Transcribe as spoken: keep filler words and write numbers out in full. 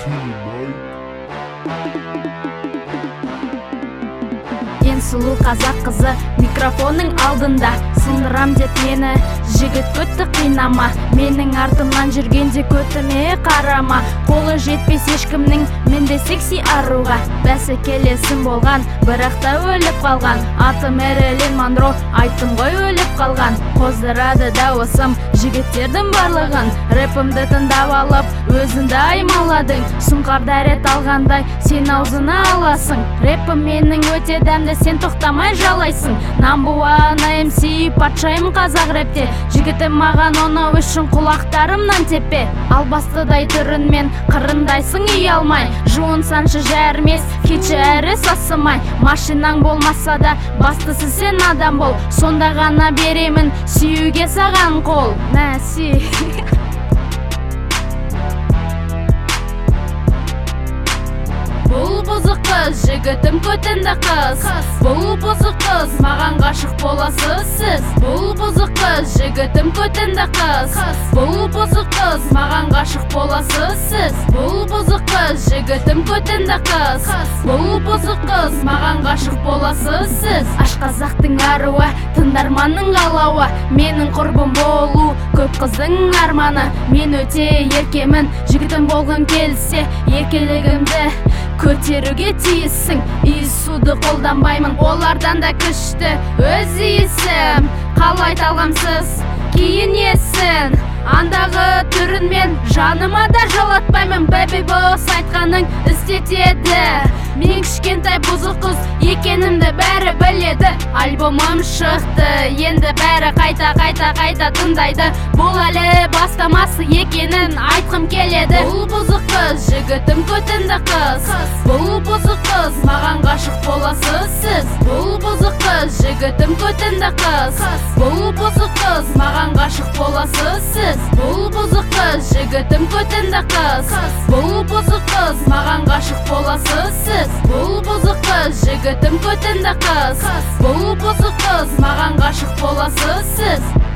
Ең сұлу қазақ қызы микрофонның алдында, сындырам деп мені жігіт көтті қинама. Менің артымнан жүргенде көтіме қарама. Қолы жетпес ешкімнің менде секси аруға. Бәсекелесім болған, бірақ та өліп қалған. Аты Мэрилин Монро, айттым ғой өліп қалған. Қоздырады дауысым жігіттердің барлығын. Рэпімді тыңдап алып, өзіңді аймаладың. Сұңқар дәрет алғандай, сен аузына аласың. Рэпім менің өте дәмді, сен тоқтамай жалайсың. Намбуан эм си патшайым қазақ рэпте. Жігітім маған оны үшін құлақтарымнан теппе. Албастыдай түрінмен қырындайсың ұялмай. Жуынсаншы жәрмес, кечі әрі сасымай. Машинаң болмаса да бастысы сен адам бол. Сонда ғана беремін сүйуге саған қол. Нәси Бұл бұзық қыз, жігітім көтінді қыз. Бұл бұзық қыз, маған ғашық боласыз сіз. Бұл бұзық қыз, жігітім көтінді қыз. Бұл бұзық қыз, маған ғашық боласыз сіз. Бұл бұзық қыз, жігітім көтінді қыз. Бұл бұзық қыз, маған ғашық боласыз сіз. Аш қазақтың аруы, тыңдарманның қалауы. Менің құрбым болу, көп қыздың арманы. Мен өте еркемін, жігітім болғым келсе, еркелігімді көтеруге тиіссің. Иісуды қолданбаймын, олардан да күшті өз иісім. Қалай талғамсыз киінесің, андағы түрінмен жаныма да жолатпаймын. Бәбі бос айтқаның істетеді. Мен кішкентай бұзық қыз екенімді бәрі біледі. Альбомым шықты, енді бәрі қайта қайта қайта тыңдайды. Бұл әлі бастамасы екенін айтқым келеді. Бұл бұзық қыз, жігітім көтінді қыз. Бұл бұзық қыз, маған ғашық боласыз сіз. Бұл бұзық қыз, жігітім көтінді қыз. Бұл бұзық қыз, маған ғашық боласыз сіз. Бұл бұзық қыз, жігітім көтінді қыз. Бұл бұзық қыз, маған ғашық боласыз сіз. Бұл бұзық қыз, жігітім көтінді қыз. Бұл бұзық қыз, маған ғашық боласыз сіз.